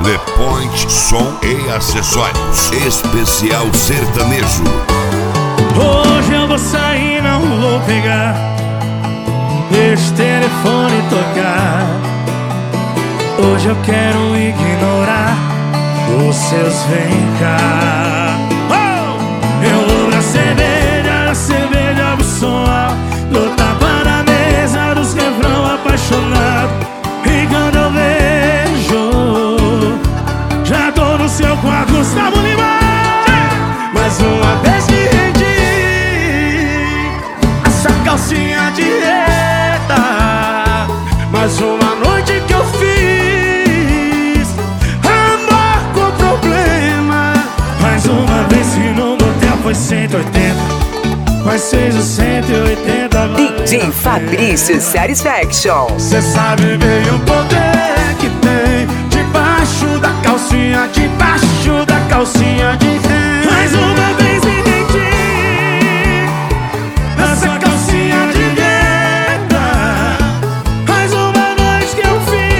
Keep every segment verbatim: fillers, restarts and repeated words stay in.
Le Point Som e Acessórios. Especial sertanejo. Hoje eu vou sair, não vou pegar esse telefone tocar. Hoje eu quero ignorar os seus vem cá. Oh! Eu vou pra cerveja, a cerveja do som alto, do tapa na mesa dos refrão apaixonado. E quando eu vejo, já tô no seu quarto, Gustavo Lima. Mais uma vez que rendi a sua calcinha de reta. Mais uma noite que eu fiz amor com problema. Mais uma vez que no motel foi cento e oitenta, mas fez o cento e oitenta. D J Fabrício Satisfaction. Cê sabe bem o poder que tem debaixo da calcinha, debaixo da calcinha de renda. Mais uma vez me rendi nessa calcinha de renda. Mais uma noite que eu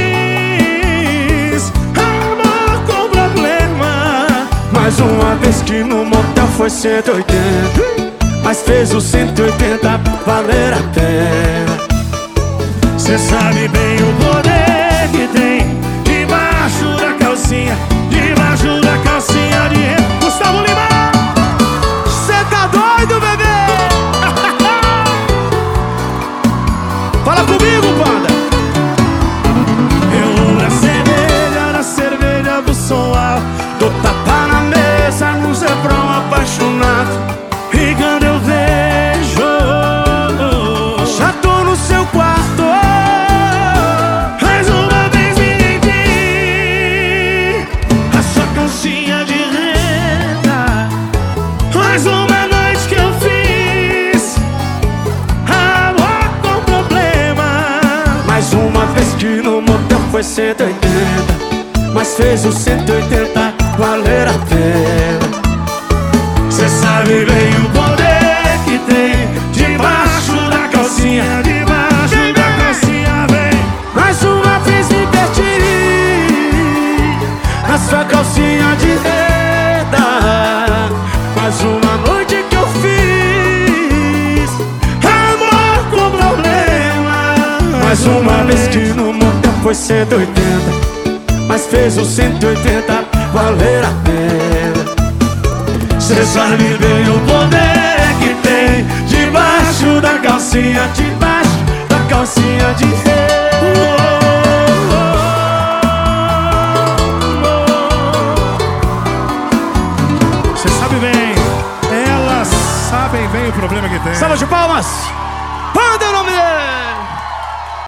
fiz amor com problema. Mais uma vez que no motel foi cento e oitenta, mas fez o cento e oitenta valer a pena. Cê sabe bem o poder que tem debaixo da calcinha, debaixo da calcinha de renda. Gustavo Lima, cê tá doido, bebê? Fala comigo, banda. Eu vou na cerveja, na cerveja do som alto, do tapa na mesa, no refrão apaixonado. E quando eu vejo, já tô no seu quarto. Mais uma vez me rendi a sua calcinha de renda. Mais uma noite que eu fiz amor com problema. Mais uma vez que no motel foi cento e oitenta, mas fez o cento e oitenta valer a pena. Cê sabe bem o poder que tem debaixo da calcinha, debaixo da calcinha, vem. Mais uma vez me perdi na sua calcinha de renda. Mais uma noite que eu fiz amor com problema. Mais uma vez que no motel foi cento e oitenta, mas fez o cento e oitenta valer a pena. Cê sabe bem o poder que tem debaixo da calcinha, debaixo da calcinha de renda. Cê sabe bem, elas sabem bem o problema que tem. Salva de palmas!